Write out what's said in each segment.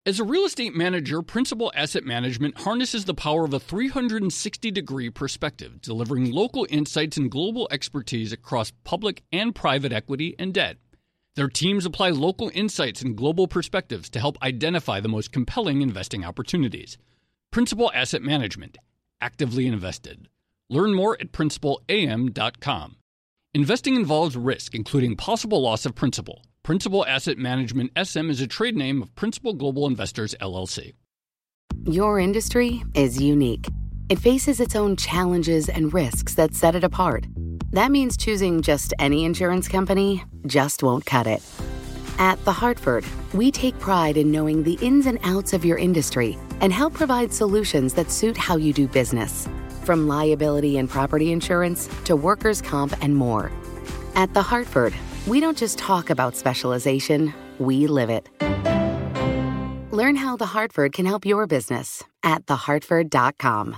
As a real estate manager, Principal Asset Management harnesses the power of a 360-degree perspective, delivering local insights and global expertise across public and private equity and debt. Their teams apply local insights and global perspectives to help identify the most compelling investing opportunities. Principal Asset Management. Actively invested. Learn more at principalam.com. Investing involves risk, including possible loss of principal. Principal Asset Management SM is a trade name of Principal Global Investors, LLC. Your industry is unique. It faces its own challenges and risks that set it apart. That means choosing just any insurance company just won't cut it. At The Hartford, we take pride in knowing the ins and outs of your industry and help provide solutions that suit how you do business. From liability and property insurance to workers' comp and more. At The Hartford, we don't just talk about specialization, we live it. Learn how The Hartford can help your business at thehartford.com.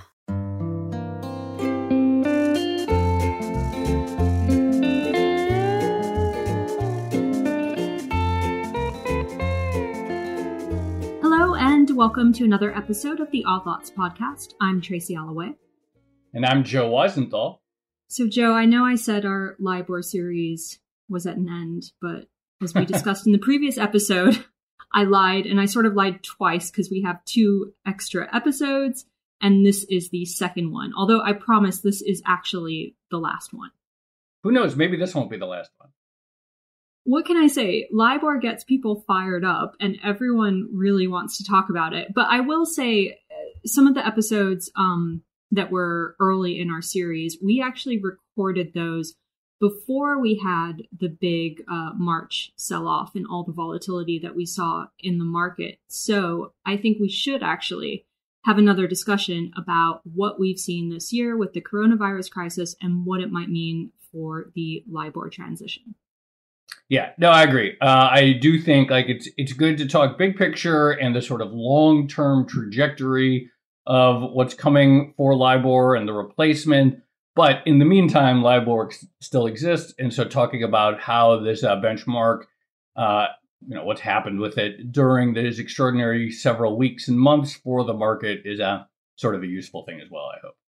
Hello and welcome to another episode of the Odd Lots podcast. I'm Tracy Alloway. And I'm Joe Weisenthal. So Joe, I know I said our LIBOR series was at an end, but as we discussed in the previous episode, I lied, and I sort of lied twice because we have 2 extra episodes, and this is the second one. Although I promise this is actually the last one. Who knows? Maybe this won't be the last one. What can I say? LIBOR gets people fired up, and everyone really wants to talk about it. But I will say some of the episodes that were early in our series, we actually recorded those before we had the big March sell-off and all the volatility that we saw in the market. So I think we should actually have another discussion about what we've seen this year with the coronavirus crisis and what it might mean for the LIBOR transition. Yeah, no, I agree. I do think it's good to talk big picture and the sort of long-term trajectory of what's coming for LIBOR and the replacement. But in the meantime, LIBOR still exists. And so talking about how this benchmark, what's happened with it during these extraordinary several weeks and months for the market is sort of a useful thing as well, I hope.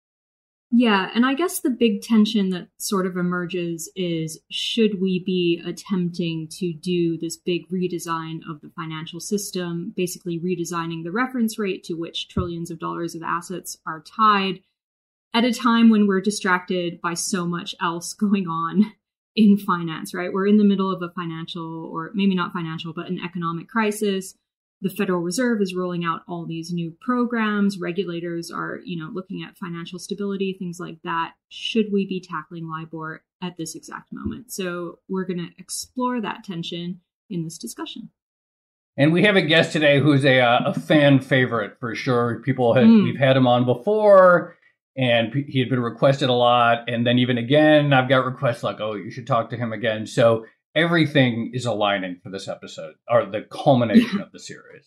Yeah, and I guess the big tension that sort of emerges is, should we be attempting to do this big redesign of the financial system, basically redesigning the reference rate to which trillions of dollars of assets are tied, at a time when we're distracted by so much else going on in finance, right? We're in the middle of a financial, or maybe not financial, but an economic crisis. The Federal Reserve is rolling out all these new programs. Regulators are, looking at financial stability, things like that. Should we be tackling LIBOR at this exact moment? So we're going to explore that tension in this discussion. And we have a guest today who's a fan favorite for sure. We've had him on before, and he had been requested a lot. And then even again, I've got requests like, oh, you should talk to him again. So everything is aligning for this episode, or the culmination of the series.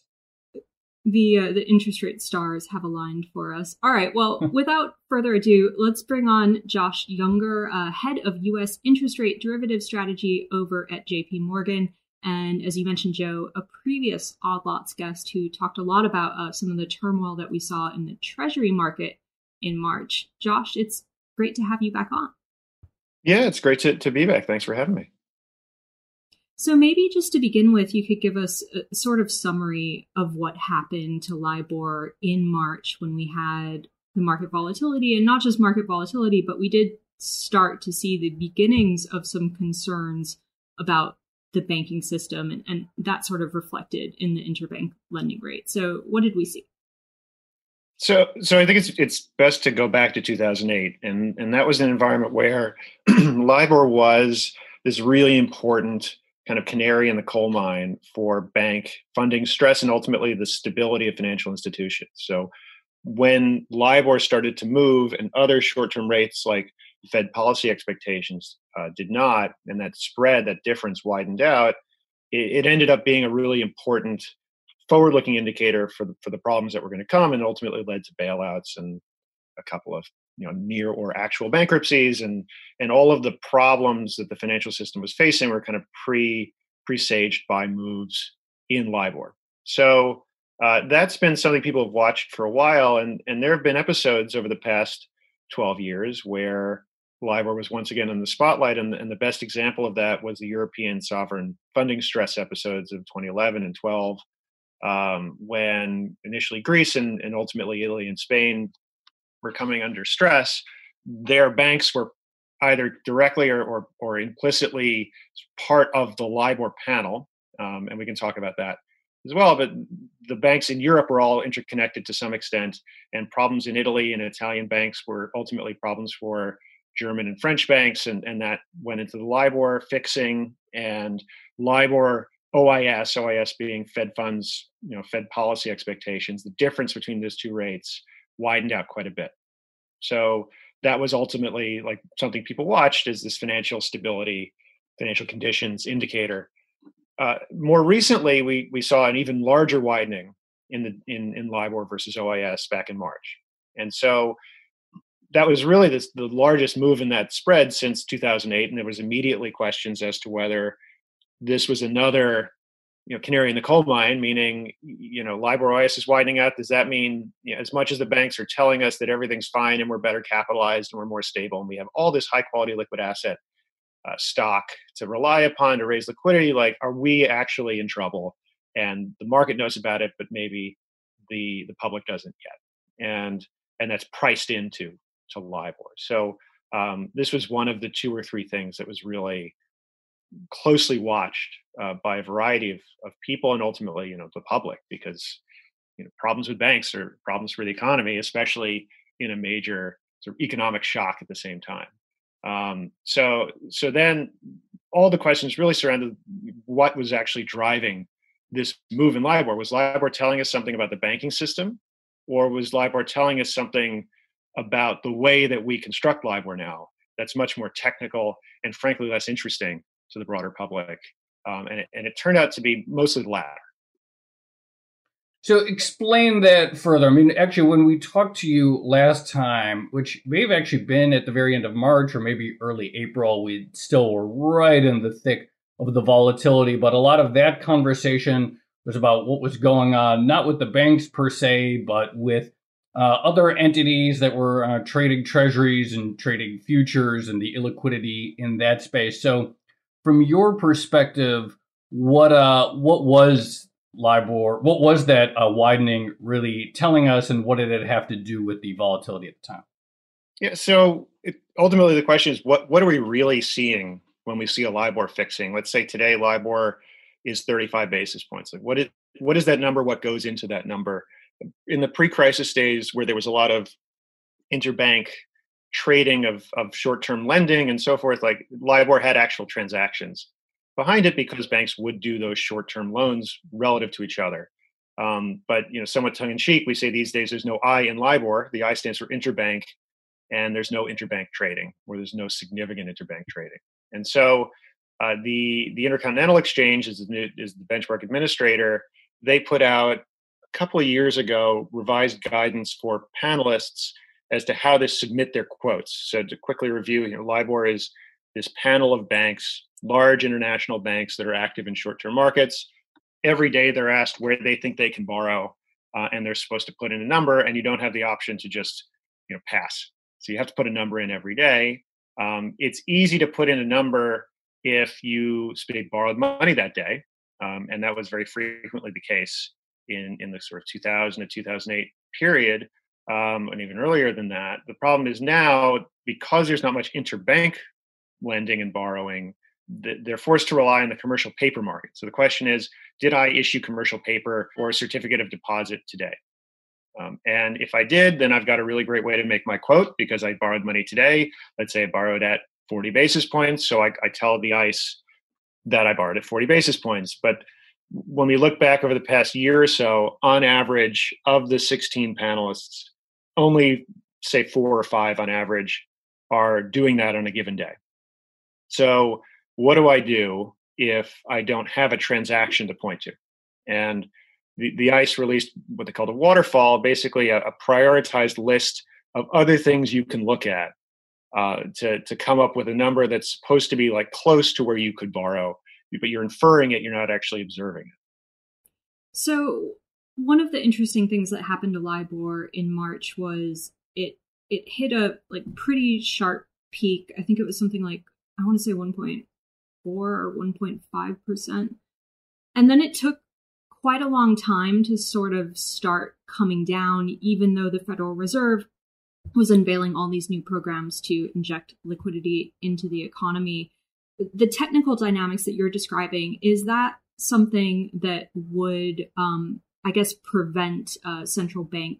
The interest rate stars have aligned for us. All right. Well, without further ado, let's bring on Josh Younger, head of U.S. interest rate derivative strategy over at JP Morgan. And as you mentioned, Joe, a previous Odd Lots guest who talked a lot about some of the turmoil that we saw in the Treasury market in March. Josh, it's great to have you back on. Yeah, it's great to be back. Thanks for having me. So maybe just to begin with, you could give us a sort of summary of what happened to LIBOR in March when we had the market volatility, and not just market volatility, but we did start to see the beginnings of some concerns about the banking system, and that sort of reflected in the interbank lending rate. So what did we see? So I think it's best to go back to 2008, and that was an environment where LIBOR was this really important kind of canary in the coal mine for bank funding stress and ultimately the stability of financial institutions. So when LIBOR started to move and other short-term rates like Fed policy expectations did not, and that spread, that difference widened out, it ended up being a really important forward-looking indicator for the problems that were going to come, and ultimately led to bailouts and a couple of near or actual bankruptcies, and all of the problems that the financial system was facing were kind of presaged by moves in LIBOR. So that's been something people have watched for a while, and there have been episodes over the past 12 years where LIBOR was once again in the spotlight, and the best example of that was the European sovereign funding stress episodes of 2011 and 12, when initially Greece and ultimately Italy and Spain were coming under stress. Their banks were either directly or implicitly part of the LIBOR panel, and we can talk about that as well. But the banks in Europe were all interconnected to some extent, and problems in Italy and Italian banks were ultimately problems for German and French banks, and that went into the LIBOR fixing and LIBOR OIS being Fed funds, Fed policy expectations. The difference between those two rates widened out quite a bit. So that was ultimately like something people watched as this financial stability, financial conditions indicator. More recently, we saw an even larger widening in LIBOR versus OIS back in March, and so that was really the largest move in that spread since 2008. And there was immediately questions as to whether this was another canary in the coal mine, meaning LIBOR OIS is widening out. Does that mean as much as the banks are telling us that everything's fine and we're better capitalized and we're more stable and we have all this high quality liquid asset stock to rely upon to raise liquidity, like, are we actually in trouble? And the market knows about it, but maybe the public doesn't yet, and that's priced into LIBOR. So this was one of the two or three things that was really closely watched by a variety of people, and ultimately the public, because problems with banks are problems for the economy, especially in a major sort of economic shock at the same time. So then all the questions really surrounded what was actually driving this move in LIBOR. Was LIBOR telling us something about the banking system, or was LIBOR telling us something about the way that we construct LIBOR now that's much more technical and frankly less interesting to the broader public? And it turned out to be mostly the latter. So explain that further. I mean, actually, when we talked to you last time, which may have actually been at the very end of March or maybe early April, we still were right in the thick of the volatility. But a lot of that conversation was about what was going on, not with the banks per se, but with other entities that were trading treasuries and trading futures and the illiquidity in that space. So from your perspective, what was LIBOR? What was that widening really telling us, and what did it have to do with the volatility at the time? Yeah, so ultimately the question is, what are we really seeing when we see a LIBOR fixing? Let's say today LIBOR is 35 basis points. Like what is that number? What goes into that number? In the pre-crisis days, where there was a lot of interbank trading of short-term lending and so forth, like LIBOR had actual transactions behind it because banks would do those short-term loans relative to each other. But somewhat tongue-in-cheek, we say these days there's no I in LIBOR. The I stands for interbank, and there's no interbank trading, or there's no significant interbank trading. And so the Intercontinental Exchange is the benchmark administrator. They put out a couple of years ago revised guidance for panelists as to how to submit their quotes. So to quickly review, LIBOR is this panel of banks, large international banks that are active in short-term markets. Every day they're asked where they think they can borrow, and they're supposed to put in a number, and you don't have the option to just pass. So you have to put a number in every day. It's easy to put in a number if you borrowed money that day, and that was very frequently the case in the sort of 2000 to 2008 period, and even earlier than that. The problem is now, because there's not much interbank lending and borrowing, they're forced to rely on the commercial paper market. So the question is, did I issue commercial paper or a certificate of deposit today? And if I did, then I've got a really great way to make my quote, because I borrowed money today. Let's say I borrowed at 40 basis points. So I tell the ICE that I borrowed at 40 basis points. But when we look back over the past year or so, on average, of the 16 panelists, only say 4 or 5 on average are doing that on a given day. So what do I do if I don't have a transaction to point to? And the ICE released what they called a waterfall, basically a prioritized list of other things you can look at to come up with a number that's supposed to be like close to where you could borrow, but you're inferring it, you're not actually observing it. So one of the interesting things that happened to LIBOR in March was it hit a pretty sharp peak. I think it was something like, I want to say 1.4 or 1.5%. And then it took quite a long time to sort of start coming down, even though the Federal Reserve was unveiling all these new programs to inject liquidity into the economy. The technical dynamics that you're describing, is that something that would, prevent central bank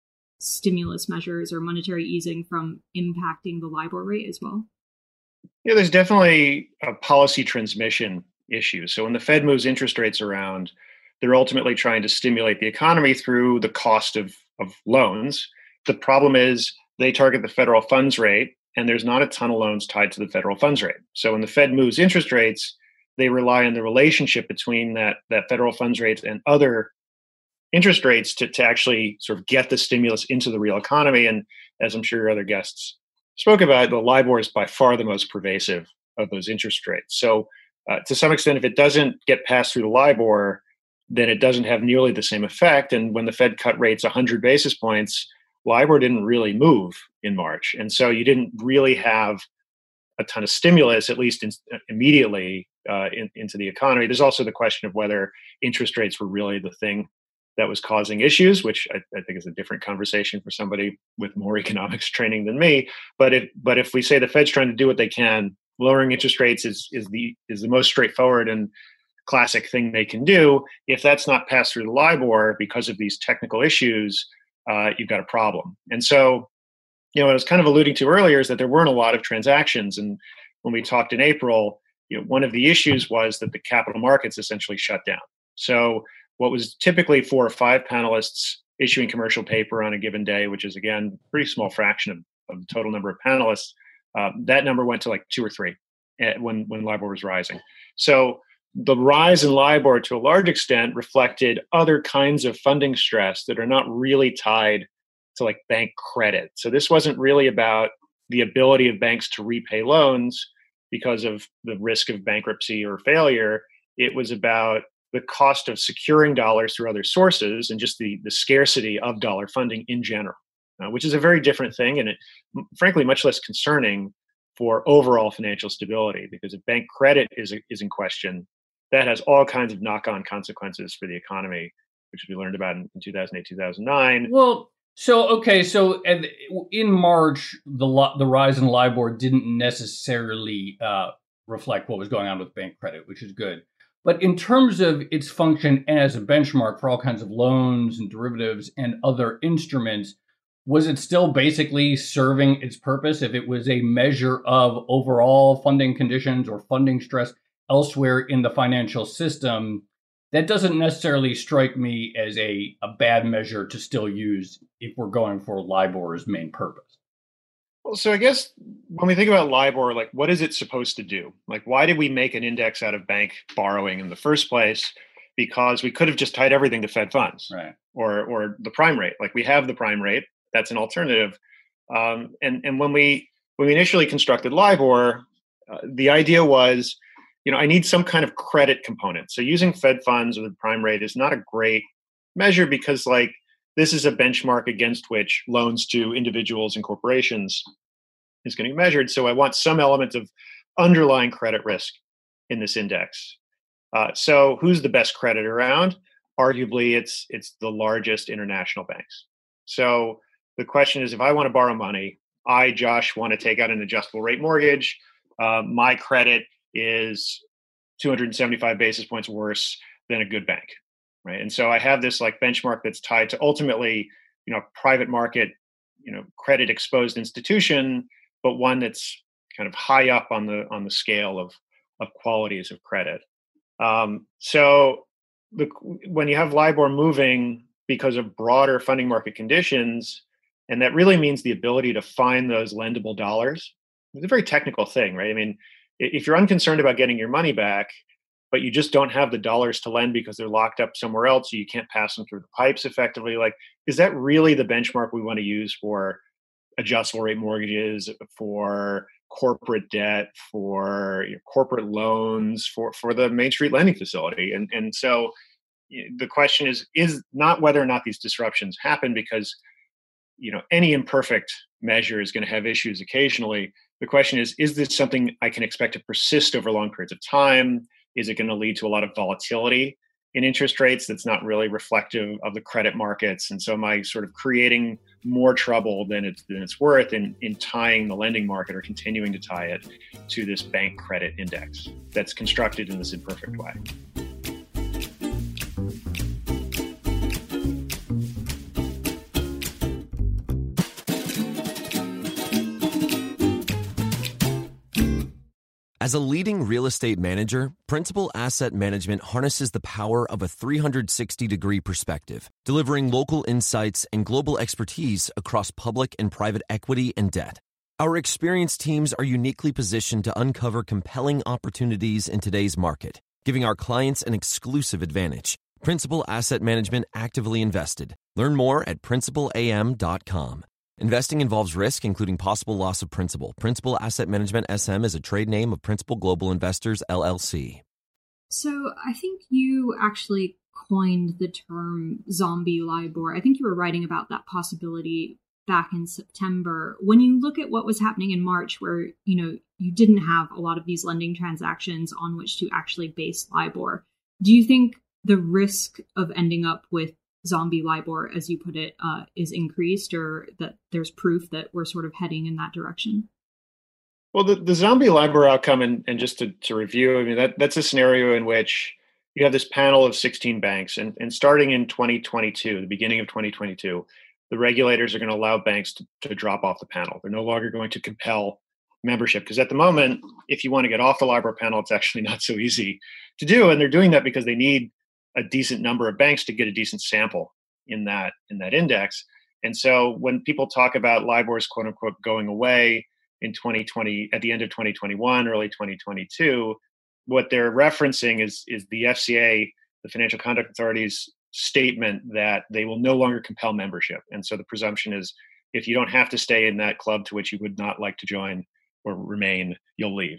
stimulus measures or monetary easing from impacting the LIBOR rate as well? Yeah, there's definitely a policy transmission issue. So when the Fed moves interest rates around, they're ultimately trying to stimulate the economy through the cost of loans. The problem is they target the federal funds rate, and there's not a ton of loans tied to the federal funds rate. So when the Fed moves interest rates, they rely on the relationship between that federal funds rate and other interest rates to actually sort of get the stimulus into the real economy. And as I'm sure your other guests spoke about, the LIBOR is by far the most pervasive of those interest rates. So to some extent, if it doesn't get passed through the LIBOR, then it doesn't have nearly the same effect. And when the Fed cut rates 100 basis points, LIBOR didn't really move in March. And so you didn't really have a ton of stimulus, at least immediately into the economy. There's also the question of whether interest rates were really the thing that was causing issues, which I think is a different conversation for somebody with more economics training than me. But if we say the Fed's trying to do what they can, lowering interest rates is the most straightforward and classic thing they can do. If that's not passed through the LIBOR because of these technical issues, you've got a problem. And so, what I was kind of alluding to earlier is that there weren't a lot of transactions. And when we talked in April, one of the issues was that the capital markets essentially shut down. So what was typically 4 or 5 panelists issuing commercial paper on a given day, which is, again, a pretty small fraction of the total number of panelists, that number went to like 2 or 3 when LIBOR was rising. So the rise in LIBOR, to a large extent, reflected other kinds of funding stress that are not really tied to like bank credit. So this wasn't really about the ability of banks to repay loans because of the risk of bankruptcy or failure. It was about the cost of securing dollars through other sources and just the scarcity of dollar funding in general, which is a very different thing, and it, frankly, much less concerning for overall financial stability, because if bank credit is in question, that has all kinds of knock-on consequences for the economy, which we learned about in 2008, 2009. Well, so in March, the rise in LIBOR didn't necessarily reflect what was going on with bank credit, which is good. But in terms of its function as a benchmark for all kinds of loans and derivatives and other instruments, was it still basically serving its purpose if it was a measure of overall funding conditions or funding stress elsewhere in the financial system? That doesn't necessarily strike me as a bad measure to still use if we're going for LIBOR's main purpose. Well, so I guess when we think about LIBOR, like, what is it supposed to do? Like, why did we make an index out of bank borrowing in the first place? Because we could have just tied everything to Fed funds, right, or the prime rate. Like, we have the prime rate. That's an alternative. And when we initially constructed LIBOR, the idea was, I need some kind of credit component. So using Fed funds or the prime rate is not a great measure because, like, this is a benchmark against which loans to individuals and corporations is going to be measured. So I want some element of underlying credit risk in this index. So who's the best credit around? Arguably, it's the largest international banks. So the question is, if I want to borrow money, I, Josh, want to take out an adjustable rate mortgage. My credit is 275 basis points worse than a good bank. Right. And so I have this like benchmark that's tied to ultimately, private market, credit exposed institution, but one that's kind of high up on the scale of qualities of credit. So when you have LIBOR moving because of broader funding market conditions, and that really means the ability to find those lendable dollars, it's a very technical thing, right? I mean, if you're unconcerned about getting your money back, but you just don't have the dollars to lend because they're locked up somewhere else, so you can't pass them through the pipes effectively. Like, is that really the benchmark we want to use for adjustable rate mortgages, for corporate debt, for corporate loans, for the Main Street lending facility? And so the question is not whether or not these disruptions happen, because any imperfect measure is going to have issues occasionally. The question is this something I can expect to persist over long periods of time? Is it going to lead to a lot of volatility in interest rates that's not really reflective of the credit markets? And so am I sort of creating more trouble than it's worth in tying the lending market, or continuing to tie it to this bank credit index that's constructed in this imperfect way? As a leading real estate manager, Principal Asset Management harnesses the power of a 360-degree perspective, delivering local insights and global expertise across public and private equity and debt. Our experienced teams are uniquely positioned to uncover compelling opportunities in today's market, giving our clients an exclusive advantage. Principal Asset Management actively invested. Learn more at principalam.com. Investing involves risk, including possible loss of principal. Principal Asset Management SM is a trade name of Principal Global Investors, LLC. So I think you actually coined the term zombie LIBOR. I think you were writing about that possibility back in September. When you look at what was happening in March, where you didn't have a lot of these lending transactions on which to actually base LIBOR, do you think the risk of ending up with zombie LIBOR, as you put it, is increased, or that there's proof that we're sort of heading in that direction? Well, the zombie LIBOR outcome, and just to review, I mean, that's a scenario in which you have this panel of 16 banks, and starting in 2022, the beginning of 2022, the regulators are going to allow banks to drop off the panel. They're no longer going to compel membership, because at the moment, if you want to get off the LIBOR panel, it's actually not so easy to do, and they're doing that because they need a decent number of banks to get a decent sample in that index. And so when people talk about LIBOR's quote unquote going away in 2020, at the end of 2021, early 2022, what they're referencing is the FCA, the Financial Conduct Authority's statement that they will no longer compel membership. And so the presumption is, if you don't have to stay in that club to which you would not like to join or remain, you'll leave.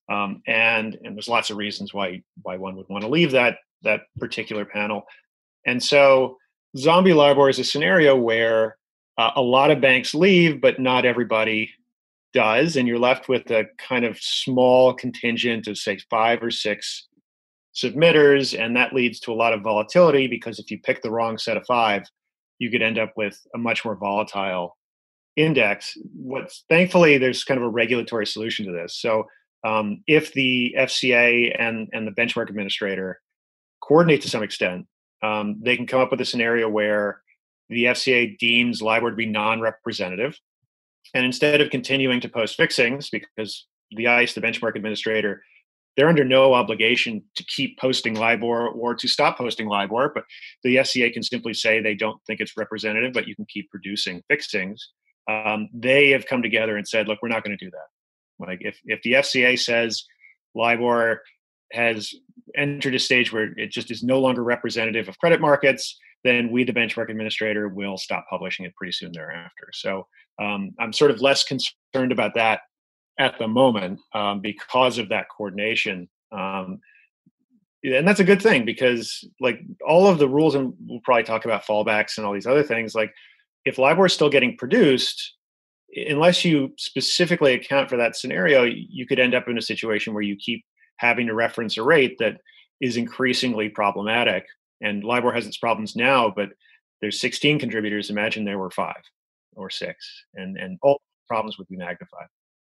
And there's lots of reasons why one would want to leave that particular panel. And so zombie LIBOR is a scenario where a lot of banks leave, but not everybody does. And you're left with a kind of small contingent of, say, 5 or 6 submitters. And that leads to a lot of volatility, because if you pick the wrong set of 5, you could end up with a much more volatile index. Thankfully, there's kind of a regulatory solution to this. So if the FCA and the benchmark administrator coordinate to some extent, they can come up with a scenario where the FCA deems LIBOR to be non-representative. And instead of continuing to post fixings, because the ICE, the benchmark administrator, they're under no obligation to keep posting LIBOR or to stop posting LIBOR, but the FCA can simply say they don't think it's representative, but you can keep producing fixings. They have come together and said, look, we're not going to do that. Like if the FCA says LIBOR has entered a stage where it just is no longer representative of credit markets, then we, the benchmark administrator, will stop publishing it pretty soon thereafter. So I'm sort of less concerned about that at the moment because of that coordination. And that's a good thing, because like all of the rules, and we'll probably talk about fallbacks and all these other things, like if LIBOR is still getting produced, unless you specifically account for that scenario, you could end up in a situation where you keep having to reference a rate that is increasingly problematic. And LIBOR has its problems now, but there's 16 contributors. Imagine there were 5 or 6, and all problems would be magnified.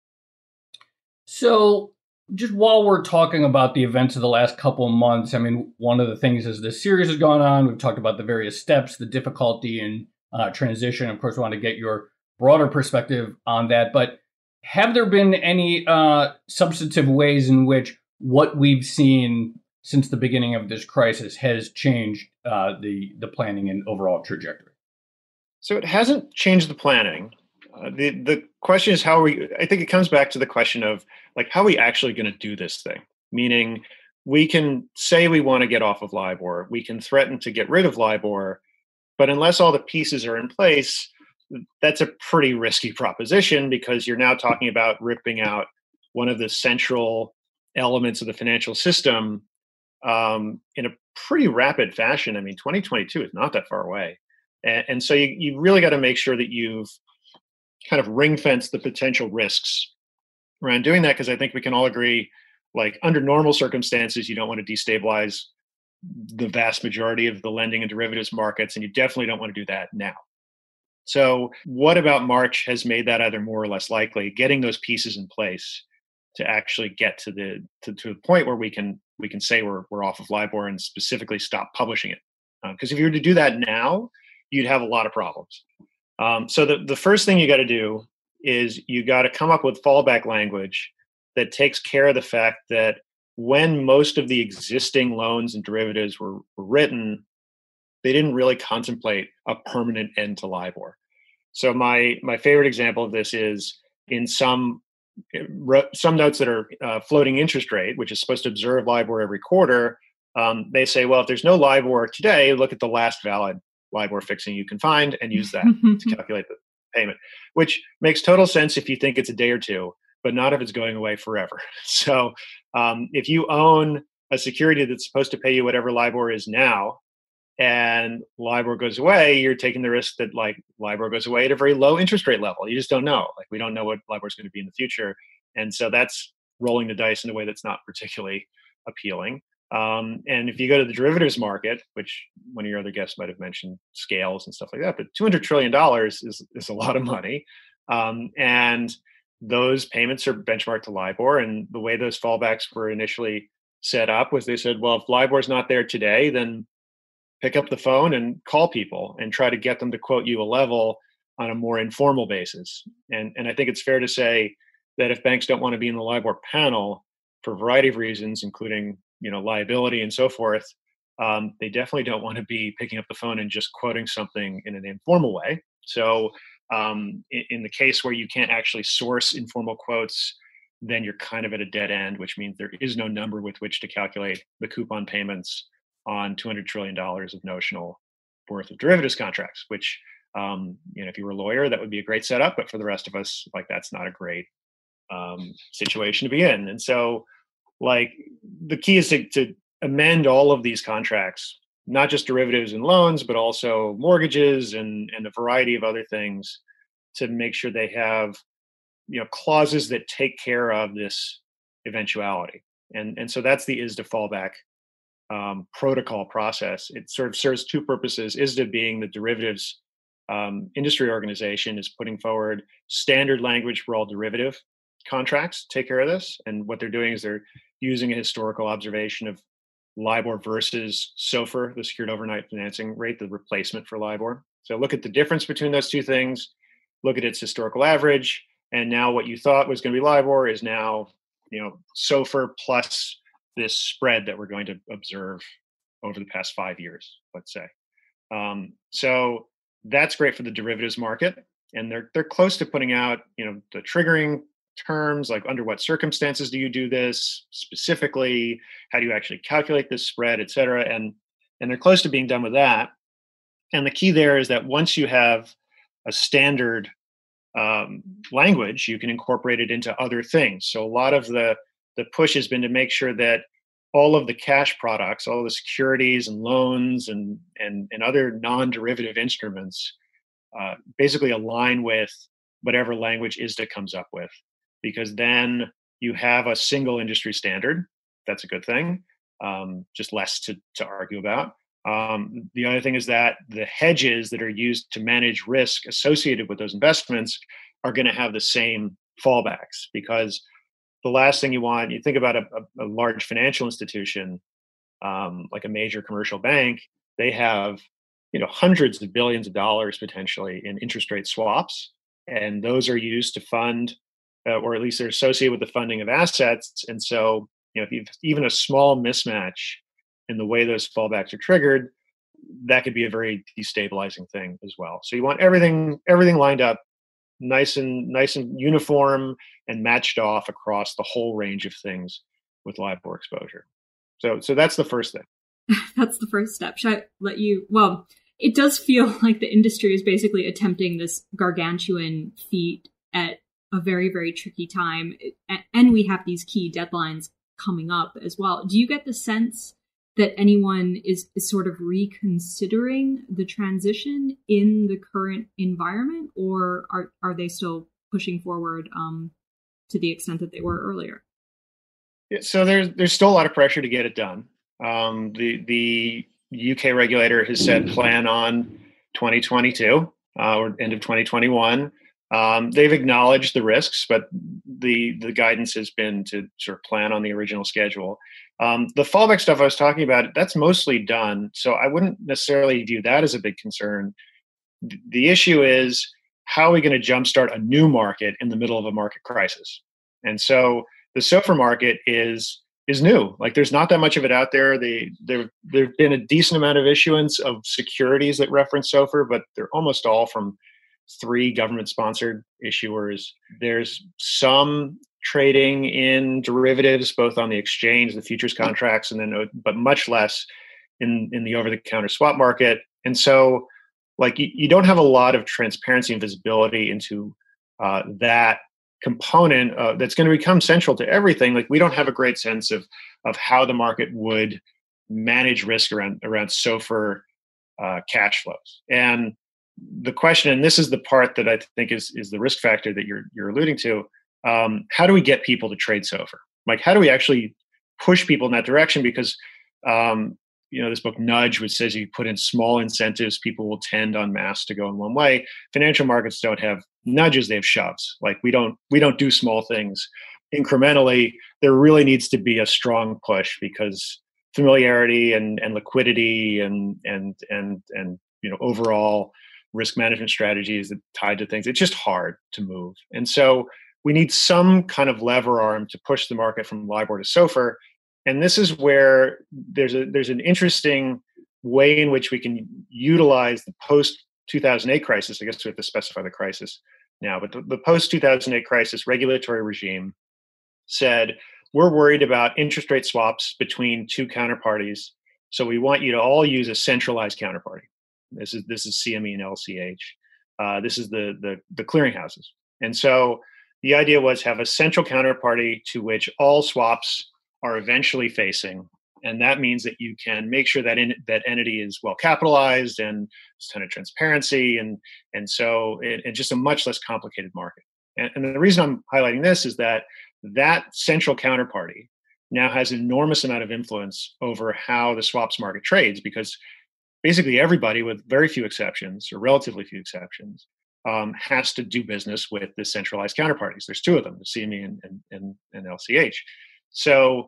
So just while we're talking about the events of the last couple of months, I mean, one of the things as this series has gone on, we've talked about the various steps, the difficulty in transition. Of course, we want to get your broader perspective on that. But have there been any substantive ways in which what we've seen since the beginning of this crisis has changed the planning and overall trajectory? So it hasn't changed the planning. The question is I think it comes back to the question of like, how are we actually going to do this thing? Meaning we can say we want to get off of LIBOR, we can threaten to get rid of LIBOR, but unless all the pieces are in place, that's a pretty risky proposition, because you're now talking about ripping out one of the central elements of the financial system in a pretty rapid fashion. I mean, 2022 is not that far away. And so you really got to make sure that you've kind of ring fenced the potential risks around doing that, because I think we can all agree, like under normal circumstances, you don't want to destabilize the vast majority of the lending and derivatives markets, and you definitely don't want to do that now. So what about March has made that either more or less likely, getting those pieces in place to actually get to the point where we can say we're off of LIBOR and specifically stop publishing it. Because if you were to do that now, you'd have a lot of problems. So the first thing you got to do is you got to come up with fallback language that takes care of the fact that when most of the existing loans and derivatives were written, they didn't really contemplate a permanent end to LIBOR. So my favorite example of this is in some notes that are floating interest rate, which is supposed to observe LIBOR every quarter. They say, well, if there's no LIBOR today, look at the last valid LIBOR fixing you can find and use that to calculate the payment, which makes total sense if you think it's a day or two, but not if it's going away forever. So if you own a security that's supposed to pay you whatever LIBOR is now, and LIBOR goes away, you're taking the risk that like LIBOR goes away at a very low interest rate level. You just don't know. Like we don't know what LIBOR is going to be in the future. And so that's rolling the dice in a way that's not particularly appealing. And if you go to the derivatives market, which one of your other guests might have mentioned scales and stuff like that, but $200 trillion is a lot of money. And those payments are benchmarked to LIBOR. And the way those fallbacks were initially set up was they said, well, if LIBOR is not there today, then pick up the phone and call people and try to get them to quote you a level on a more informal basis. And I think it's fair to say that if banks don't want to be in the LIBOR panel for a variety of reasons, including liability and so forth, they definitely don't want to be picking up the phone and just quoting something in an informal way. So in the case where you can't actually source informal quotes, then you're kind of at a dead end, which means there is no number with which to calculate the coupon payments on $200 trillion of notional worth of derivatives contracts, which, if you were a lawyer, that would be a great setup. But for the rest of us, like that's not a great situation to be in. And so like the key is to amend all of these contracts, not just derivatives and loans, but also mortgages and a variety of other things to make sure they have, clauses that take care of this eventuality. And so that's the ISDA fallback protocol process. It sort of serves two purposes. ISDA being the derivatives industry organization is putting forward standard language for all derivative contracts to take care of this. And what they're doing is they're using a historical observation of LIBOR versus SOFR, the secured overnight financing rate, the replacement for LIBOR. So look at the difference between those two things, look at its historical average, and now what you thought was going to be LIBOR is now, SOFR plus this spread that we're going to observe over the past 5 years, let's say. So that's great for the derivatives market. And they're close to putting out, the triggering terms, like under what circumstances do you do this specifically? How do you actually calculate this spread, et cetera? And they're close to being done with that. And the key there is that once you have a standard language, you can incorporate it into other things. So a lot of the push has been to make sure that all of the cash products, all the securities and loans and other non-derivative instruments basically align with whatever language ISDA comes up with, because then you have a single industry standard. That's a good thing, just less to argue about. The other thing is that the hedges that are used to manage risk associated with those investments are going to have the same fallbacks, because the last thing you want, you think about a large financial institution, like a major commercial bank, they have, hundreds of billions of dollars potentially in interest rate swaps. And those are used to fund, or at least they're associated with the funding of assets. And so, if you've even a small mismatch in the way those fallbacks are triggered, that could be a very destabilizing thing as well. So you want everything lined up nice and uniform and matched off across the whole range of things with LIBOR exposure. So that's the first thing. That's the first step. Should I let you? Well, it does feel like the industry is basically attempting this gargantuan feat at a very, very tricky time. And we have these key deadlines coming up as well. Do you get the sense that anyone is sort of reconsidering the transition in the current environment, or are they still pushing forward to the extent that they were earlier? So there's still a lot of pressure to get it done. The UK regulator has said plan on 2022 or end of 2021. They've acknowledged the risks, but the guidance has been to sort of plan on the original schedule. The fallback stuff I was talking about, that's mostly done. So I wouldn't necessarily view that as a big concern. The issue is, how are we going to jumpstart a new market in the middle of a market crisis? And so the SOFR market is new. Like, there's not that much of it out there. There've been a decent amount of issuance of securities that reference SOFR, but they're almost all from 3 government-sponsored issuers. There's some trading in derivatives, both on the exchange, the futures contracts, and then, but much less in the over-the-counter swap market. And so, like, you don't have a lot of transparency and visibility into that component that's going to become central to everything. Like, we don't have a great sense of how the market would manage risk around SOFR cash flows. And the question, and this is the part that I think is the risk factor that you're alluding to, how do we get people to trade SOFR? Like, how do we actually push people in that direction? Because this book Nudge, which says you put in small incentives, people will tend en masse to go in one way. Financial markets don't have nudges; they have shoves. Like, we don't do small things incrementally. There really needs to be a strong push, because familiarity and liquidity and overall risk management strategies that tied to things, it's just hard to move. And so we need some kind of lever arm to push the market from LIBOR to SOFR. And this is where there's an interesting way in which we can utilize the post-2008 crisis. I guess we have to specify the crisis now, but the post-2008 crisis regulatory regime said, we're worried about interest rate swaps between 2 counterparties, so we want you to all use a centralized counterparty. This is CME and LCH. This is the clearinghouses. And so the idea was have a central counterparty to which all swaps are eventually facing. And that means that you can make sure that that entity is well capitalized and there's a ton of transparency. And so it's just a much less complicated market. And the reason I'm highlighting this is that central counterparty now has an enormous amount of influence over how the swaps market trades, because basically everybody, with very few exceptions or relatively few exceptions, has to do business with the centralized counterparties. There's 2 of them, the CME and LCH. So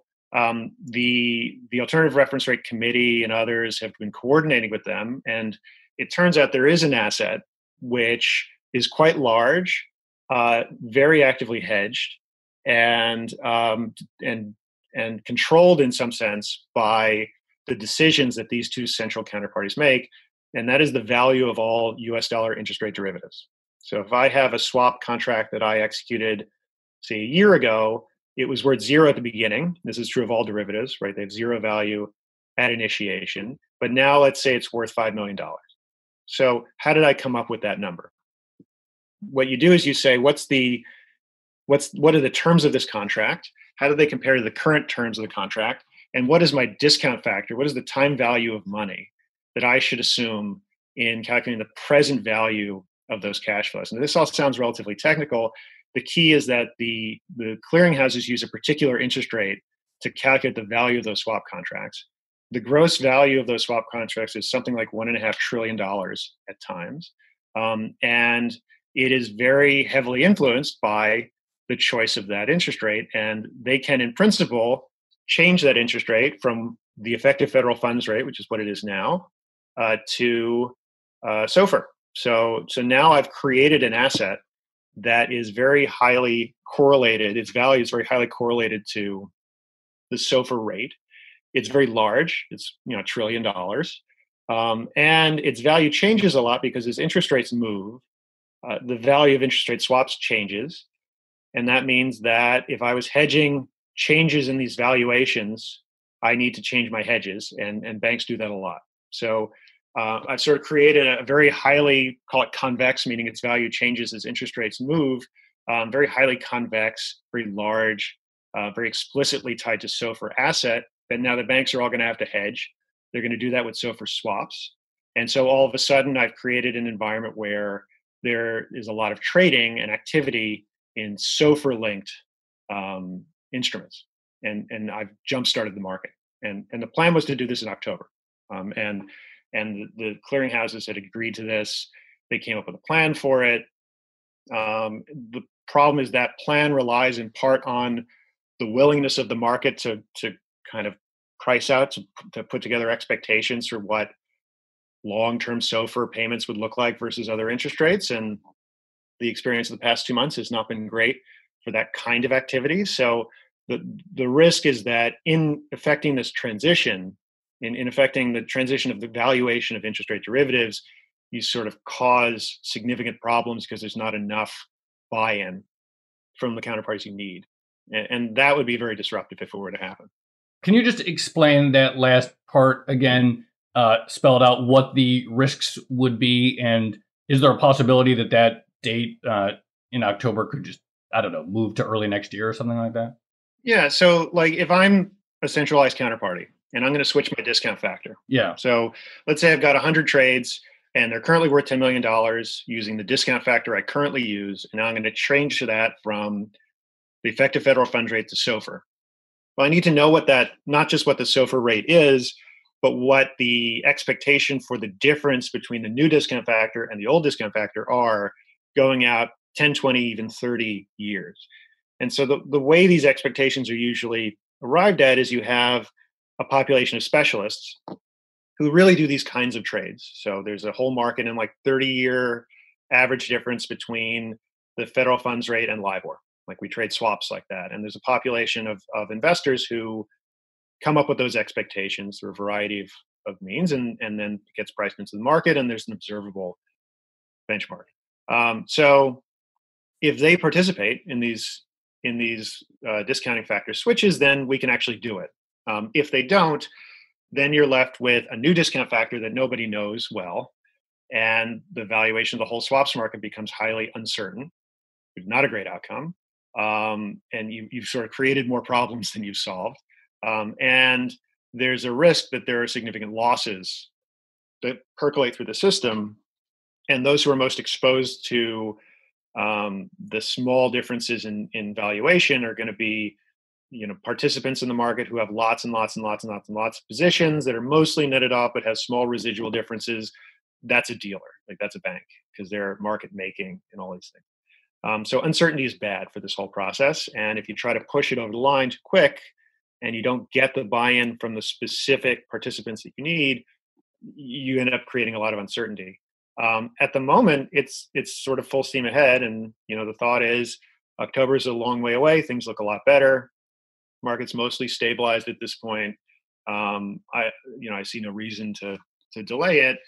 the Alternative Reference Rate Committee and others have been coordinating with them, and it turns out there is an asset which is quite large, very actively hedged, and controlled in some sense by the decisions that these 2 central counterparties make, and that is the value of all US dollar interest rate derivatives. So if I have a swap contract that I executed, say, a year ago, it was worth 0 at the beginning. This is true of all derivatives, right? They have 0 value at initiation, but now let's say it's worth $5 million. So how did I come up with that number? What you do is you say, what are the terms of this contract? How do they compare to the current terms of the contract? And what is my discount factor? What is the time value of money that I should assume in calculating the present value of those cash flows? And this all sounds relatively technical. The key is that the clearinghouses use a particular interest rate to calculate the value of those swap contracts. The gross value of those swap contracts is something like $1.5 trillion at times. And it is very heavily influenced by the choice of that interest rate. And they can, in principle, change that interest rate from the effective federal funds rate, which is what it is now, to SOFR. So now I've created an asset that is very highly correlated. Its value is very highly correlated to the SOFR rate. It's very large. It's $1 trillion. And its value changes a lot because as interest rates move, the value of interest rate swaps changes. And that means that if I was hedging changes in these valuations, I need to change my hedges, and banks do that a lot. So I've sort of created a very highly, call it convex, meaning its value changes as interest rates move, very highly convex, very large, very explicitly tied to SOFR asset, But now the banks are all going to have to hedge. They're going to do that with SOFR swaps. And so all of a sudden, I've created an environment where there is a lot of trading and activity in SOFR-linked instruments. And I've jump-started the market. And the plan was to do this in October. And the clearinghouses had agreed to this. They came up with a plan for it. The problem is that plan relies in part on the willingness of the market to kind of price out, to put together expectations for what long-term SOFR payments would look like versus other interest rates. And the experience of the past 2 months has not been great for that kind of activity. So the risk is that in affecting this transition, in affecting the transition of the valuation of interest rate derivatives, you sort of cause significant problems because there's not enough buy-in from the counterparties you need. And that would be very disruptive if it were to happen. Can you just explain that last part again, spelled out what the risks would be? And is there a possibility that date in October could just, I don't know, move to early next year or something like that? Yeah. So like if I'm a centralized counterparty and I'm going to switch my discount factor. Yeah. So let's say I've got 100 trades and they're currently worth $10 million using the discount factor I currently use. And now I'm going to change to that from the effective federal funds rate to SOFR. Well, I need to know not just what the SOFR rate is, but what the expectation for the difference between the new discount factor and the old discount factor are going out 10, 20, even 30 years. And so the way these expectations are usually arrived at is you have a population of specialists who really do these kinds of trades. So there's a whole market in like 30-year average difference between the federal funds rate and LIBOR. Like we trade swaps like that. And there's a population of investors who come up with those expectations through a variety of means, and then it gets priced into the market, and there's an observable benchmark. So if they participate in these discounting factor switches, then we can actually do it. If they don't, then you're left with a new discount factor that nobody knows well, and the valuation of the whole swaps market becomes highly uncertain. It's not a great outcome. And you've sort of created more problems than you've solved. And there's a risk that there are significant losses that percolate through the system. And those who are most exposed to the small differences in valuation are going to be, participants in the market who have lots and lots and lots and lots and lots of positions that are mostly netted off but has small residual differences. That's a dealer, like that's a bank, because they're market making and all these things. So uncertainty is bad for this whole process. And if you try to push it over the line too quick and you don't get the buy-in from the specific participants that you need, you end up creating a lot of uncertainty. At the moment, it's sort of full steam ahead. And, the thought is October is a long way away. Things look a lot better. Market's mostly stabilized at this point. I see no reason to delay it.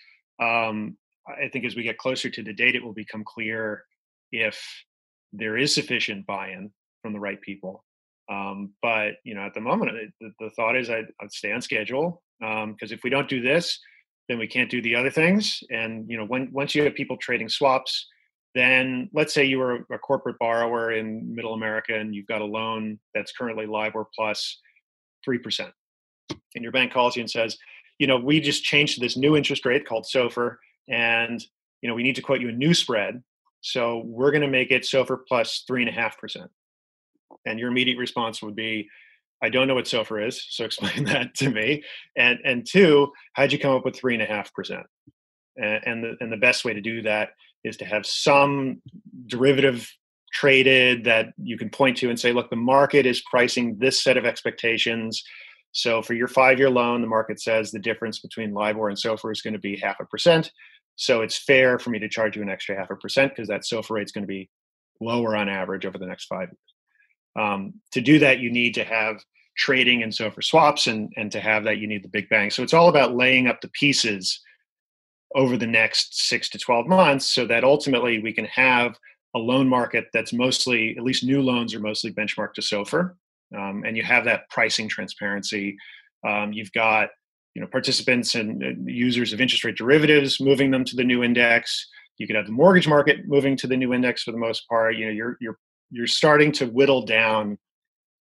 I think as we get closer to the date, it will become clear if there is sufficient buy-in from the right people. But at the moment, the thought is I'd stay on schedule, because if we don't do this, then we can't do the other things. And once you have people trading swaps, then let's say you were a corporate borrower in Middle America and you've got a loan that's currently LIBOR plus 3%, and your bank calls you and says, we just changed to this new interest rate called SOFR, and we need to quote you a new spread. So we're going to make it SOFR plus 3.5%. And your immediate response would be, I don't know what SOFR is, so explain that to me. And two, how'd you come up with 3.5%? And the best way to do that is to have some derivative traded that you can point to and say, look, the market is pricing this set of expectations. So for your 5-year loan, the market says the difference between LIBOR and SOFR is going to be 0.5%. So it's fair for me to charge you an extra 0.5% because that SOFR rate is going to be lower on average over the next 5 years. To do that, you need to have trading in SOFR swaps, and to have that, you need the big bang. So it's all about laying up the pieces over the next 6 to 12 months so that ultimately we can have a loan market that's mostly, at least new loans are mostly benchmarked to SOFR. And you have that pricing transparency. You've got participants and users of interest rate derivatives moving them to the new index. You could have the mortgage market moving to the new index for the most part. You're starting to whittle down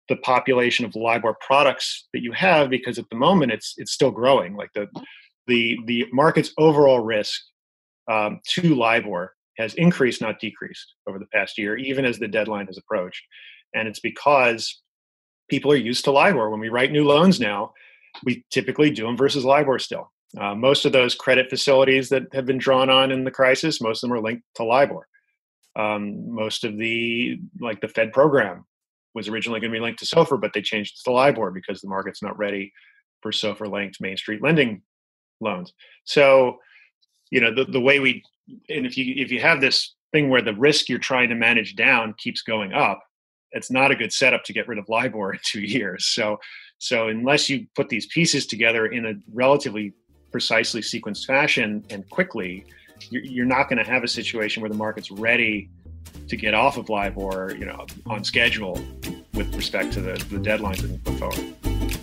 the population of LIBOR products that you have, because at the moment it's still growing. Like the market's overall risk to LIBOR has increased, not decreased, over the past year, even as the deadline has approached. And it's because people are used to LIBOR. When we write new loans now, we typically do them versus LIBOR still. Most of those credit facilities that have been drawn on in the crisis, most of them are linked to LIBOR. Most of the Fed program was originally going to be linked to SOFR, but they changed it to LIBOR because the market's not ready for SOFR-linked Main Street lending loans. So, the way and if you have this thing where the risk you're trying to manage down keeps going up, it's not a good setup to get rid of LIBOR in 2 years. So unless you put these pieces together in a relatively precisely sequenced fashion and quickly, you're not going to have a situation where the market's ready to get off of LIBOR, on schedule with respect to the deadlines that we put forward.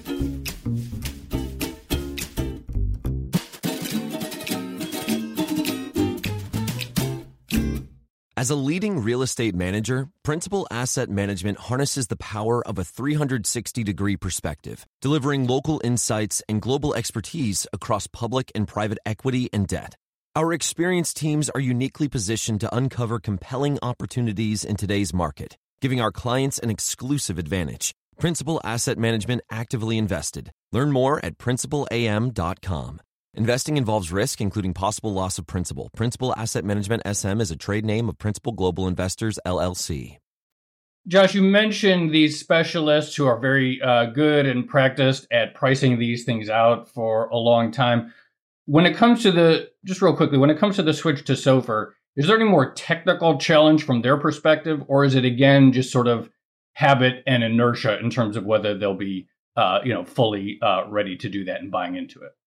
As a leading real estate manager, Principal Asset Management harnesses the power of a 360-degree perspective, delivering local insights and global expertise across public and private equity and debt. Our experienced teams are uniquely positioned to uncover compelling opportunities in today's market, giving our clients an exclusive advantage. Principal Asset Management actively invested. Learn more at principalam.com. Investing involves risk, including possible loss of principal. Principal Asset Management SM is a trade name of Principal Global Investors, LLC. Josh, you mentioned these specialists who are very good and practiced at pricing these things out for a long time. When it comes to just real quickly, when it comes to the switch to SOFR, is there any more technical challenge from their perspective, or is it again just sort of habit and inertia in terms of whether they'll be fully ready to do that and buying into it?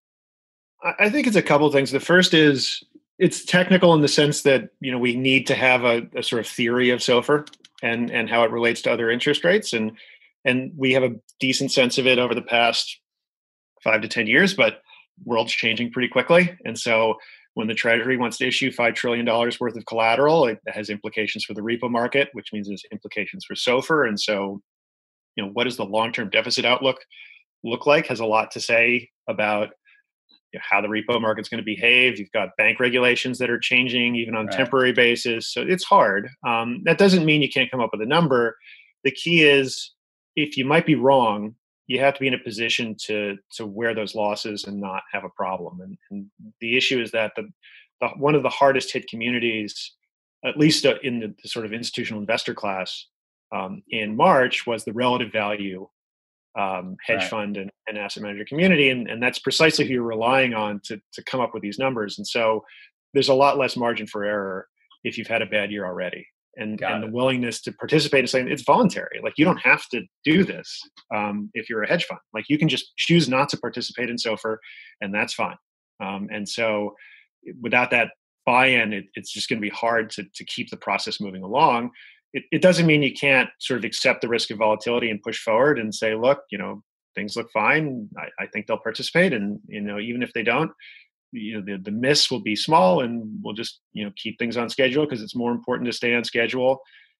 I think it's a couple of things. The first is it's technical in the sense that we need to have a sort of theory of SOFR and how it relates to other interest rates, and we have a decent sense of it over the past 5 to 10 years, but world's changing pretty quickly. And so when the Treasury wants to issue $5 trillion worth of collateral, it has implications for the repo market, which means there's implications for SOFR. And so, what does the long-term deficit outlook look like has a lot to say about how the repo market's going to behave. You've got bank regulations that are changing even on a temporary basis. So it's hard. That doesn't mean you can't come up with a number. The key is, if you might be wrong, you have to be in a position to wear those losses and not have a problem. And the issue is that one of the hardest hit communities, at least in the sort of institutional investor class in March, was the relative value hedge fund and asset manager community. And that's precisely who you're relying on to come up with these numbers. And so there's a lot less margin for error if you've had a bad year already. And the willingness to participate in saying it's voluntary. Like, you don't have to do this if you're a hedge fund. Like, you can just choose not to participate in SOFR, and that's fine. And so without that buy-in, it's just going to be hard to keep the process moving along. It doesn't mean you can't sort of accept the risk of volatility and push forward and say, look, things look fine. I think they'll participate. And, even if they don't, the miss will be small, and we'll just, keep things on schedule, because it's more important to stay on schedule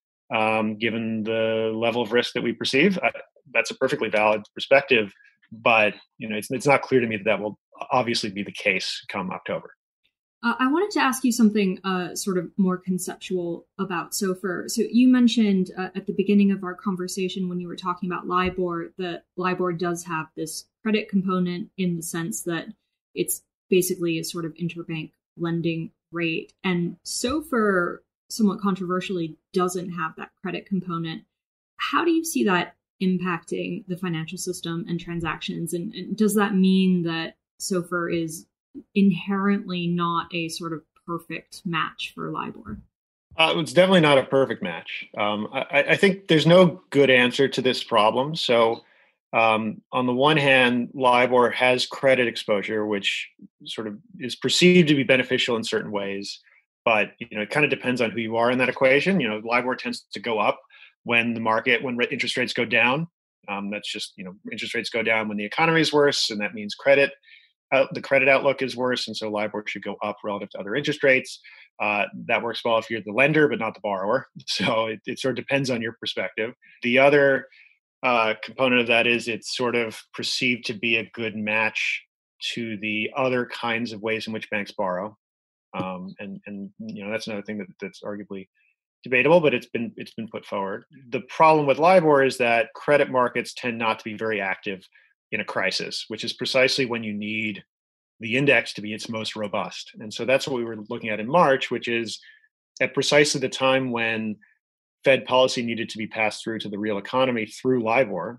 given the level of risk that we perceive. That's a perfectly valid perspective, but, it's not clear to me that will obviously be the case come October. I wanted to ask you something sort of more conceptual about SOFR. So you mentioned at the beginning of our conversation, when you were talking about LIBOR, that LIBOR does have this credit component in the sense that it's basically a sort of interbank lending rate. And SOFR, somewhat controversially, doesn't have that credit component. How do you see that impacting the financial system and transactions? And does that mean that SOFR is inherently not a sort of perfect match for LIBOR? It's definitely not a perfect match. I think there's no good answer to this problem. So on the one hand, LIBOR has credit exposure, which sort of is perceived to be beneficial in certain ways. But it kind of depends on who you are in that equation. LIBOR tends to go up when interest rates go down. That's just, interest rates go down when the economy is worse, and that means the credit outlook is worse, and so LIBOR should go up relative to other interest rates. That works well if you're the lender, but not the borrower. So it sort of depends on your perspective. The other component of that is it's sort of perceived to be a good match to the other kinds of ways in which banks borrow. And that's another thing that's arguably debatable, but it's been put forward. The problem with LIBOR is that credit markets tend not to be very active in a crisis, which is precisely when you need the index to be its most robust. And so that's what we were looking at in March, which is at precisely the time when Fed policy needed to be passed through to the real economy through LIBOR.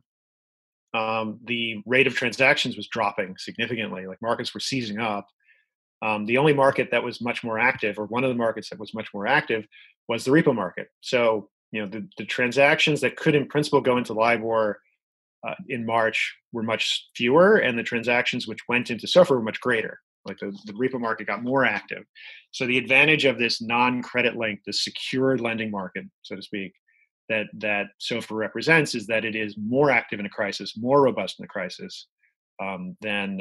The rate of transactions was dropping significantly, like markets were seizing up. The only market that was much more active, or one of the markets that was much more active, was the repo market. So, the transactions that could in principle go into LIBOR in March were much fewer, and the transactions which went into SOFR were much greater. Like the repo market got more active. So the advantage of this non-credit linked, the secured lending market, so to speak, that SOFR represents is that it is more active in a crisis, more robust in a crisis than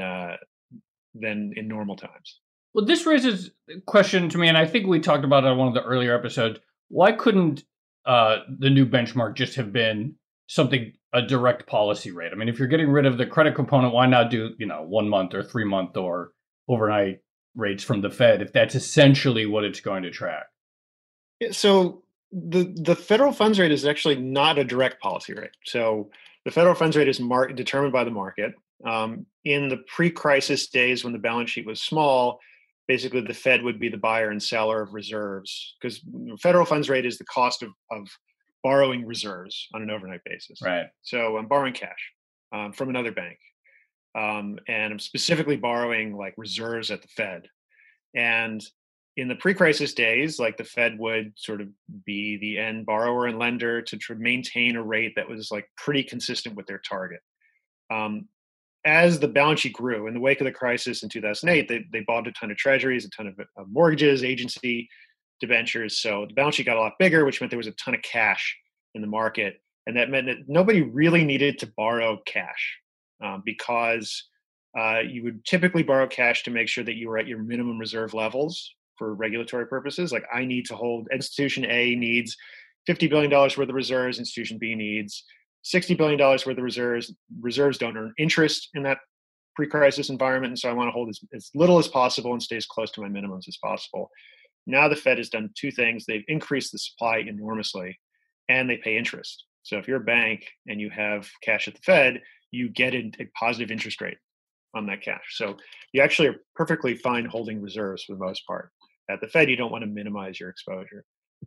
in normal times. Well, this raises a question to me, and I think we talked about it on one of the earlier episodes. Why couldn't the new benchmark just have been a direct policy rate? I mean, if you're getting rid of the credit component, why not do 1 month or 3 month or overnight rates from the Fed if that's essentially what it's going to track? So the federal funds rate is actually not a direct policy rate. So the federal funds rate is determined by the market. In the pre-crisis days when the balance sheet was small, basically the Fed would be the buyer and seller of reserves, because the federal funds rate is the cost of borrowing reserves on an overnight basis. Right. So I'm borrowing cash from another bank. And I'm specifically borrowing like reserves at the Fed. And in the pre-crisis days, like the Fed would sort of be the end borrower and lender to maintain a rate that was like pretty consistent with their target. As the balance sheet grew in the wake of the crisis in 2008, they bought a ton of treasuries, a ton of mortgages, agency debentures. So the balance sheet got a lot bigger, which meant there was a ton of cash in the market. And that meant that nobody really needed to borrow cash because you would typically borrow cash to make sure that you were at your minimum reserve levels for regulatory purposes. Like I need to hold, institution A needs $50 billion worth of reserves, institution B needs $60 billion worth of reserves. Reserves don't earn interest in that pre-crisis environment. And so I want to hold as little as possible and stay as close to my minimums as possible. Now the Fed has done two things. They've increased the supply enormously and they pay interest. So if you're a bank and you have cash at the Fed, you get a positive interest rate on that cash. So you actually are perfectly fine holding reserves for the most part. At the Fed, you don't want to minimize your exposure.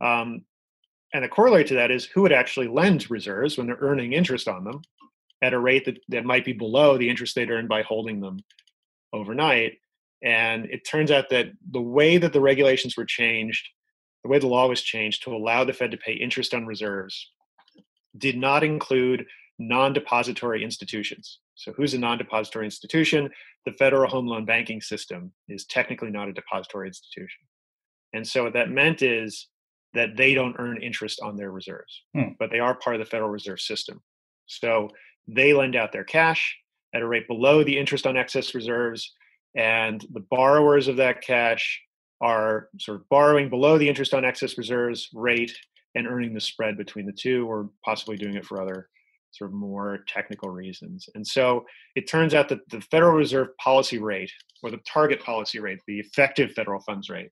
And the corollary to that is who would actually lend reserves when they're earning interest on them at a rate that might be below the interest they'd earn by holding them overnight. And it turns out that the way that the regulations were changed, the way the law was changed to allow the Fed to pay interest on reserves did not include non-depository institutions. So who's a non-depository institution? The Federal Home Loan Banking System is technically not a depository institution. And so what that meant is that they don't earn interest on their reserves, but they are part of the Federal Reserve System. So they lend out their cash at a rate below the interest on excess reserves, and the borrowers of that cash are sort of borrowing below the interest on excess reserves rate and earning the spread between the two, or possibly doing it for other sort of more technical reasons. And so it turns out that the Federal Reserve policy rate, or the target policy rate, the effective federal funds rate,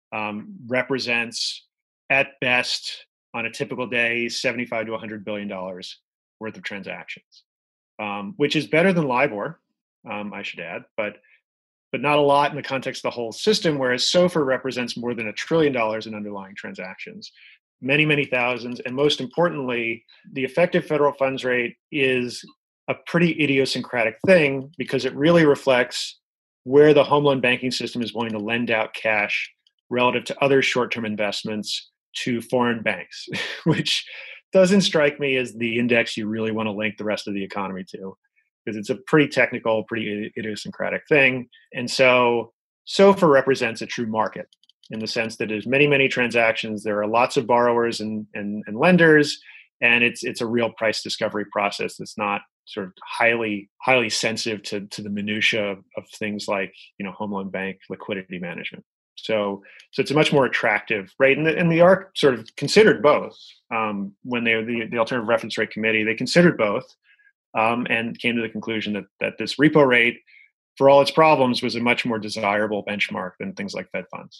represents at best on a typical day $75 to $100 billion worth of transactions, which is better than LIBOR, I should add, but not a lot in the context of the whole system, whereas SOFR represents more than $1 trillion in underlying transactions, many, many thousands. And most importantly, the effective federal funds rate is a pretty idiosyncratic thing because it really reflects where the home loan banking system is willing to lend out cash relative to other short-term investments to foreign banks, which doesn't strike me as the index you really want to link the rest of the economy to, because it's a pretty technical, pretty idiosyncratic thing. And so SOFR represents a true market in the sense that there's many, many transactions. There are lots of borrowers and lenders, and it's a real price discovery process that's not sort of highly sensitive to the minutia of things like home loan bank liquidity management. So it's a much more attractive rate. And the ARRC sort of considered both when they were the Alternative Reference Rate Committee. They considered both and came to the conclusion that this repo rate, for all its problems, was a much more desirable benchmark than things like Fed funds.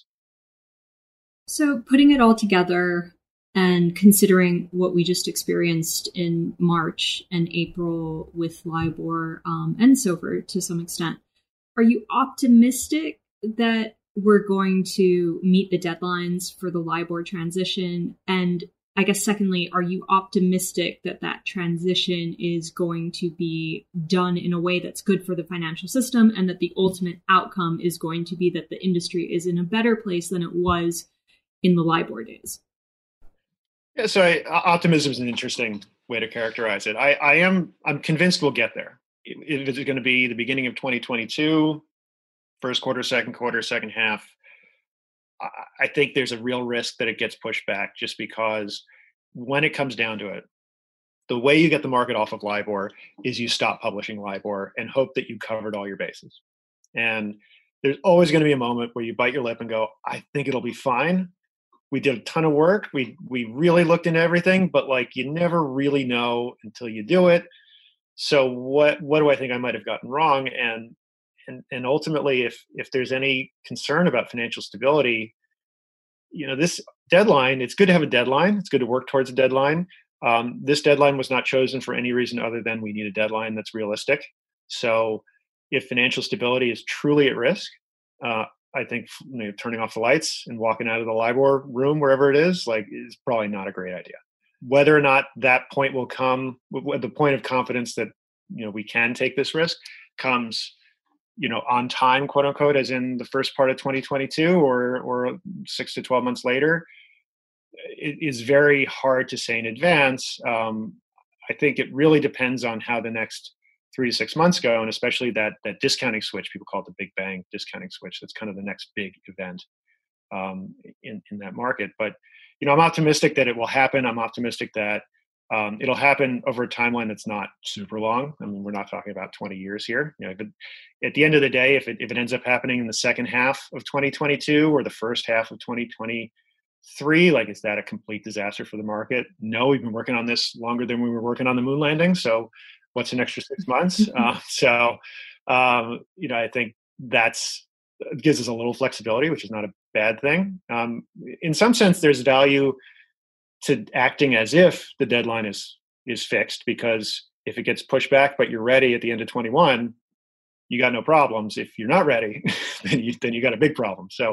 So putting it all together and considering what we just experienced in March and April with LIBOR and SOFR to some extent, are you optimistic that we're going to meet the deadlines for the LIBOR transition? And I guess secondly, are you optimistic that that transition is going to be done in a way that's good for the financial system and that the ultimate outcome is going to be that the industry is in a better place than it was in the LIBOR days? Yeah, so optimism is an interesting way to characterize it. I'm convinced we'll get there. If it's going to be the beginning of 2022, first quarter, second half, I think there's a real risk that it gets pushed back just because when it comes down to it, the way you get the market off of LIBOR is you stop publishing LIBOR and hope that you covered all your bases. And there's always going to be a moment where you bite your lip and go, I think it'll be fine. We did a ton of work. We really looked into everything, but like you never really know until you do it. So what do I think I might have gotten wrong? And ultimately, if there's any concern about financial stability, this deadline, it's good to have a deadline. It's good to work towards a deadline. This deadline was not chosen for any reason other than we need a deadline that's realistic. So if financial stability is truly at risk, I think turning off the lights and walking out of the LIBOR room, wherever it is probably not a great idea. Whether or not that point will come, the point of confidence that we can take this risk comes on time, quote unquote, as in the first part of 2022 or 6 to 12 months later, it is very hard to say in advance. I think it really depends on how the next 3 to 6 months go, and especially that discounting switch, people call it the Big Bang discounting switch. That's kind of the next big event in that market. But I'm optimistic that it will happen. I'm optimistic that it'll happen over a timeline that's not super long. I mean, we're not talking about 20 years here. But at the end of the day, if it ends up happening in the second half of 2022 or the first half of 2023, is that a complete disaster for the market? No, we've been working on this longer than we were working on the moon landing. So what's an extra 6 months? I think it gives us a little flexibility, which is not a bad thing. In some sense, there's value to acting as if the deadline is fixed, because if it gets pushed back, but you're ready at the end of 21, you got no problems. If you're not ready, then you got a big problem. So,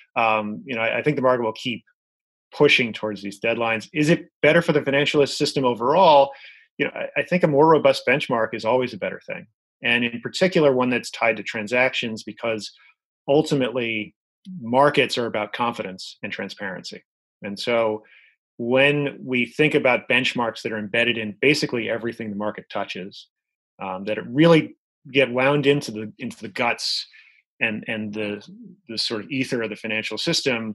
I think the market will keep pushing towards these deadlines. Is it better for the financial system overall? I think a more robust benchmark is always a better thing. And in particular, one that's tied to transactions, because ultimately markets are about confidence and transparency. And so when we think about benchmarks that are embedded in basically everything the market touches, that it really get wound into the guts and the sort of ether of the financial system,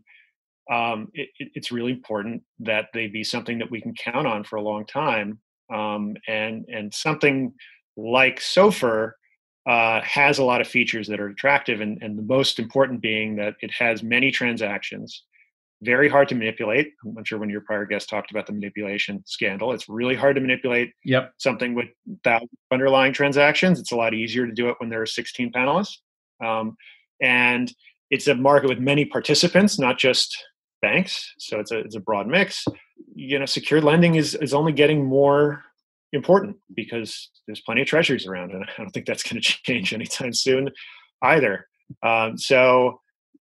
it's really important that they be something that we can count on for a long time. And something like SOFR has a lot of features that are attractive, and the most important being that it has many transactions, very hard to manipulate. I'm sure when your prior guest talked about the manipulation scandal, it's really hard to manipulate something with thousands of underlying transactions. It's a lot easier to do it when there are 16 panelists. And it's a market with many participants, not just banks. So it's a broad mix. Secured lending is only getting more important because there's plenty of treasuries around, and I don't think that's going to change anytime soon either. All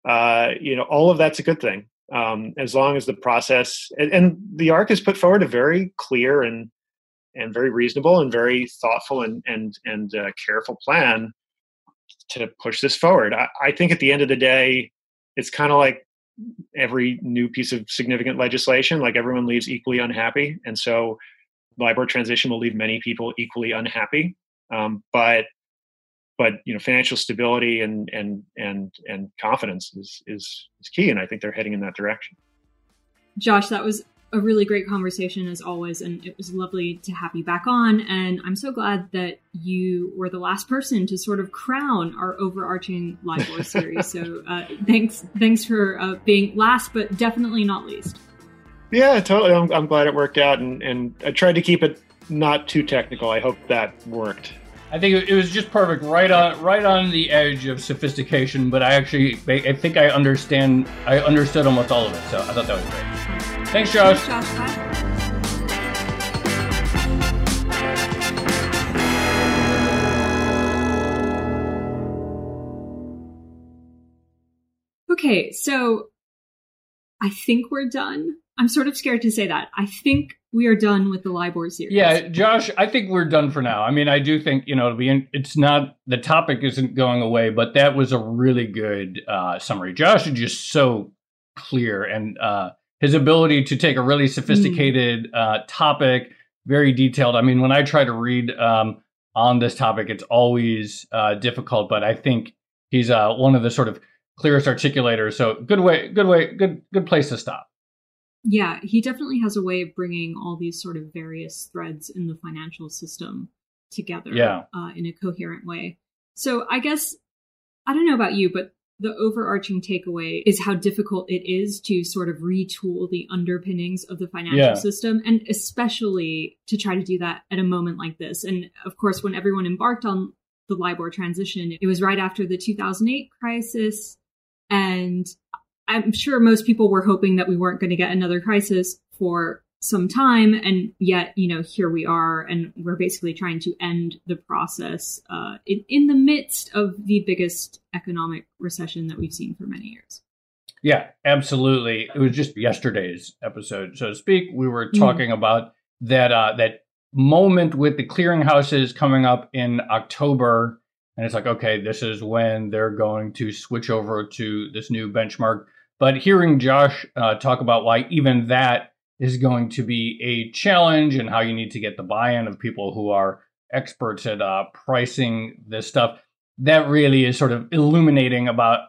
of that's a good thing. As long as the process and the ARRC has put forward a very clear and very reasonable and very thoughtful and careful plan to push this forward. I think at the end of the day, it's kind of like every new piece of significant legislation, like everyone leaves equally unhappy. And so LIBOR transition will leave many people equally unhappy. But financial stability and confidence is key, and I think they're heading in that direction. Josh, that was a really great conversation as always, and it was lovely to have you back on. And I'm so glad that you were the last person to sort of crown our overarching LIBOR series. So thanks for being last, but definitely not least. Yeah, totally. I'm glad it worked out, and I tried to keep it not too technical. I hope that worked. I think it was just perfect, right on the edge of sophistication. But I think I understood almost all of it. So I thought that was great. Thanks, Josh. Thanks, Josh. Bye. Okay, so I think we're done. I'm sort of scared to say that. I think we are done with the LIBOR series. Yeah, Josh, I think we're done for now. I mean, I do think, it's not, the topic isn't going away, but that was a really good summary. Josh is just so clear, and his ability to take a really sophisticated topic, very detailed. I mean, when I try to read on this topic, it's always difficult, but I think he's one of the sort of clearest articulators. So good place to stop. Yeah, he definitely has a way of bringing all these sort of various threads in the financial system together in a coherent way. So I guess, I don't know about you, but the overarching takeaway is how difficult it is to sort of retool the underpinnings of the financial system, and especially to try to do that at a moment like this. And of course, when everyone embarked on the LIBOR transition, it was right after the 2008 crisis, and I'm sure most people were hoping that we weren't going to get another crisis for some time. And yet, here we are, and we're basically trying to end the process in the midst of the biggest economic recession that we've seen for many years. Yeah, absolutely. It was just yesterday's episode, so to speak. We were talking about that moment with the clearinghouses coming up in October. And it's like, okay, this is when they're going to switch over to this new benchmark. But hearing Josh talk about why even that is going to be a challenge, and how you need to get the buy-in of people who are experts at pricing this stuff, that really is sort of illuminating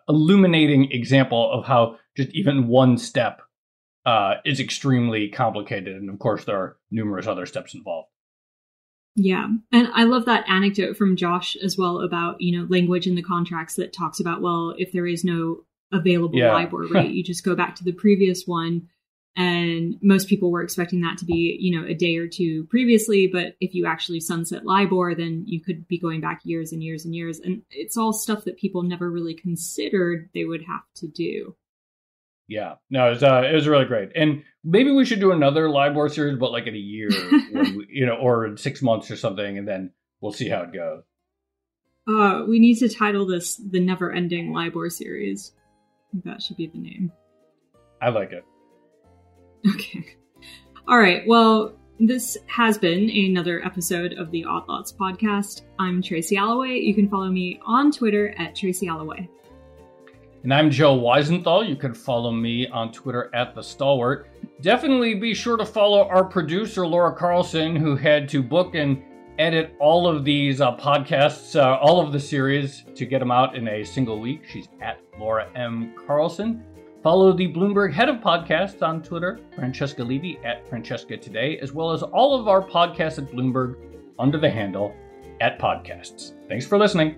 example of how just even one step is extremely complicated. And of course, there are numerous other steps involved. Yeah. And I love that anecdote from Josh as well about, language in the contracts that talks about, well, if there is no available LIBOR rate, you just go back to the previous one. And most people were expecting that to be, a day or two previously. But if you actually sunset LIBOR, then you could be going back years and years and years. And it's all stuff that people never really considered they would have to do. Yeah, no, it was really great. And maybe we should do another LIBOR series, but like in a year, or in 6 months or something, and then we'll see how it goes. We need to title this the Never Ending LIBOR series. I think that should be the name. I like it. Okay. All right. Well, this has been another episode of the Odd Lots podcast. I'm Tracy Alloway. You can follow me on Twitter at Tracy Alloway. And I'm Joe Weisenthal. You can follow me on Twitter at The Stalwart. Definitely be sure to follow our producer, Laura Carlson, who had to book and edit all of these podcasts, all of the series, to get them out in a single week. She's at Laura M. Carlson. Follow the Bloomberg head of podcasts on Twitter, Francesca Levy at Francesca Today, as well as all of our podcasts at Bloomberg under the handle @podcasts. Thanks for listening.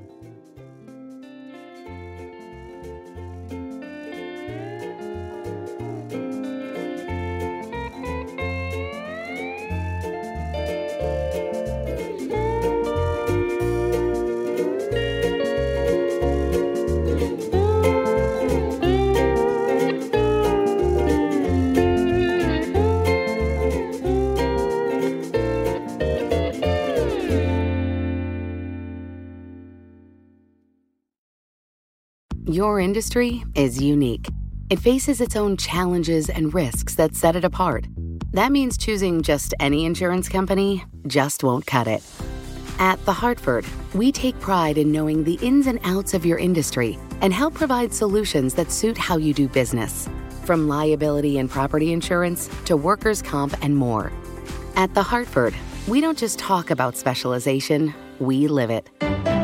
Your industry is unique. It faces its own challenges and risks that set it apart. That means choosing just any insurance company just won't cut it. At The Hartford, we take pride in knowing the ins and outs of your industry and help provide solutions that suit how you do business. From liability and property insurance to workers' comp and more. At The Hartford, we don't just talk about specialization, we live it.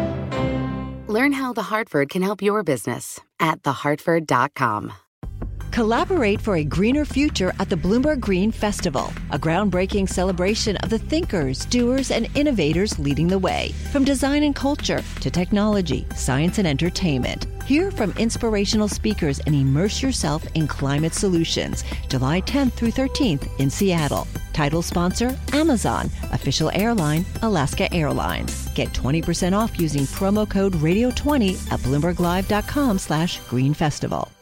Learn how The Hartford can help your business at thehartford.com. Collaborate for a greener future at the Bloomberg Green Festival, a groundbreaking celebration of the thinkers, doers, and innovators leading the way. From design and culture to technology, science, and entertainment. Hear from inspirational speakers and immerse yourself in climate solutions. July 10th through 13th in Seattle. Title sponsor, Amazon. Official airline, Alaska Airlines. Get 20% off using promo code radio20 at BloombergLive.com/Green Festival.